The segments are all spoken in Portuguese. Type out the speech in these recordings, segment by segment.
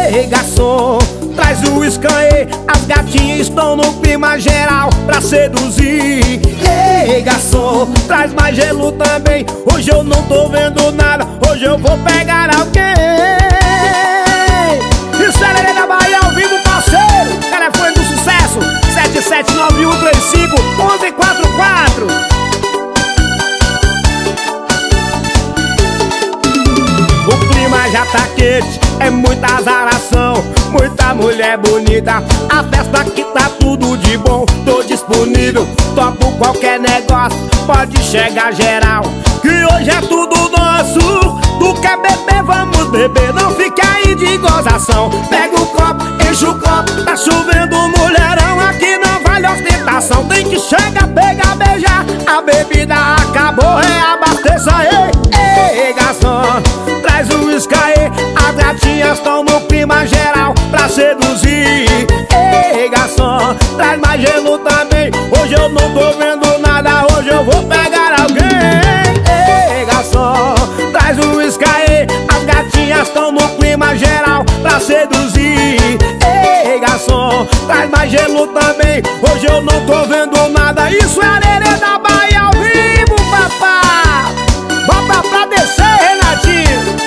Ei, garçom, traz o Sky, as gatinhas estão no clima geral pra seduzir. Ei, garçom, traz mais gelo também, hoje eu não tô vendo nada, hoje eu vou pegar alguém. Isso é Lelê da Bahia ao vivo, parceiro. Telefone do sucesso, 7791351144. O clima já tá quente, é muita azaração, muita mulher bonita. A festa aqui tá tudo de bom, tô disponível, topo qualquer negócio, pode chegar geral, que hoje é tudo nosso. Tu quer beber, vamos beber, não fique aí de gozação. Pega o copo, enche o copo, tá chovendo mulherão, aqui não vale ostentação. Tem que chegar, pegar, beijar, a bebida acabou, reabasteça, ei, garçom, traz o Sky, as gatinhas estão no clima geral pra seduzir. Ei, garçom, traz mais gelo também, hoje eu não tô vendo nada, hoje eu vou pegar alguém. Ei, garçom, traz o Sky, as gatinhas estão no clima geral pra seduzir. Ei, garçom, traz mais gelo também, hoje eu não tô vendo nada. Isso é a Lelê da Bahia ao vivo, papá. Bota pra descer, Renatinho.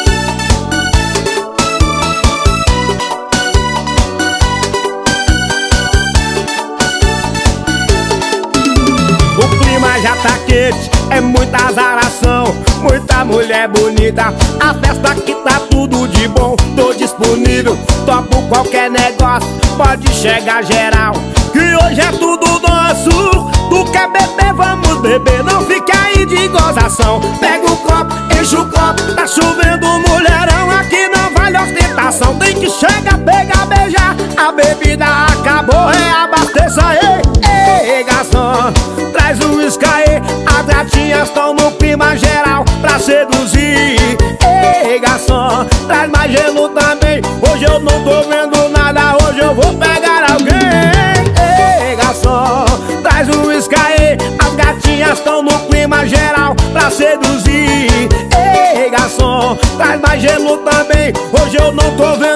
O clima já tá quente, é muita azaração, muita mulher bonita. A festa aqui tá tudo de bom, tô disponível, topo qualquer negócio, pode chegar geral, que hoje é tudo nosso. Tu quer beber, vamos beber, não fique aí de gozação. Pega o copo, enche o copo, tá chovendo mulherão, aqui não vale ostentação. Tem que chegar, pegar, beijar, a bebida acabou, reabasteça, ei, garçom, traz o Sky, as gatinhas estão no clima geral pra seduzir. Ei, garçom, traz mais gelo também, hoje eu não tô vendo nada, hoje eu vou pegar alguém. Ei, garçom, traz o Sky, as gatinhas estão no clima geral pra seduzir. Ei, garçom, traz mais gelo também, hoje eu não tô vendo